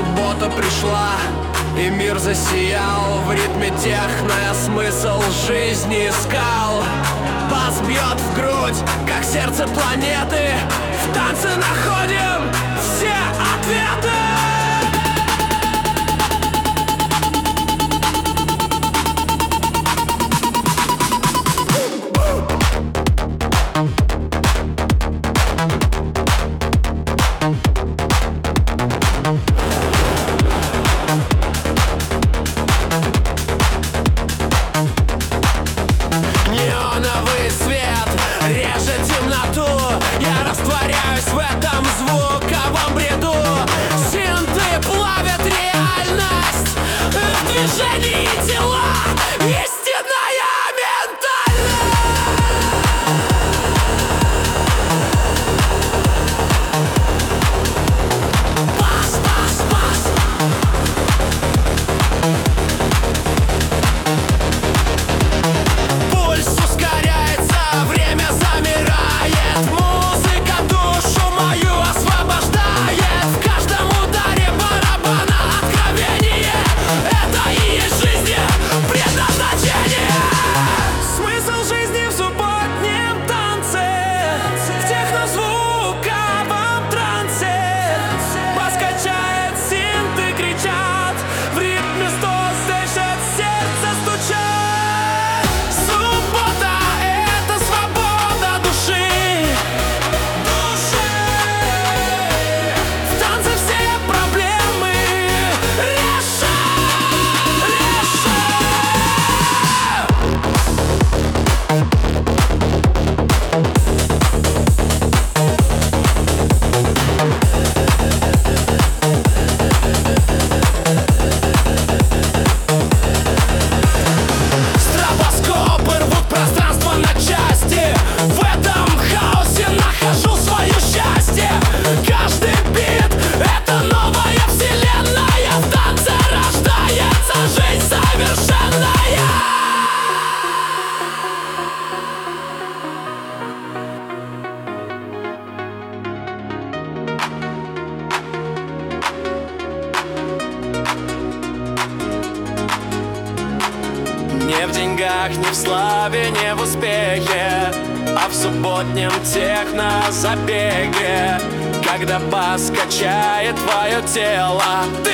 суббота пришла, и мир засиял. В ритме техно я смысл жизни искал. Бас бьет в грудь, как сердце планеты. В танце находим все ответы. Неоновый свет режет темноту. Я растворяюсь в этом звуковом бреду. Синты плавят реальность. В движении тела истинная ментальность. Бас, бас, бас. Пульс ускоряется, время замирает. Музыка душу мою освобождает. В каждом ударе барабана откровение. Это и есть жизни предназначение. Смысл жизни в субботнем танце, в технозвуковом трансе. Бас качает, синты кричат, в ритме 100 слышит сердце стучат. Суббота — это свобода души. В танце все проблемы решай. Стробоскопы рвут пространство на части. В этом хаосе нахожу свое счастье. Каждый бит — это новая вселенная. В танце рождается жизнь совершенная. Не в деньгах, не в славе, не в успехе, а в субботнем технозабеге. Когда бас качает твое тело, ты